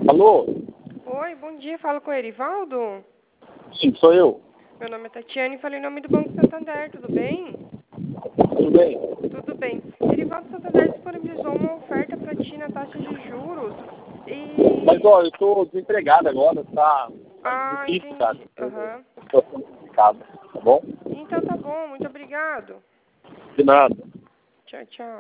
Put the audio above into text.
Alô? Oi, bom dia. Falo com o Erivaldo? Sim, sou eu. Meu nome é Tatiane e falei em nome do Banco Santander. Tudo bem? Tudo bem? Tudo bem. Erivaldo, Santander disponibilizou uma oferta para ti na taxa de juros. Mas, E... ó, eu tô desempregado agora, tá Ah, difícil, cara. entendi. Aham. Situação complicada, tá bom? Então tá bom. Muito obrigado. De nada. Tchau, tchau.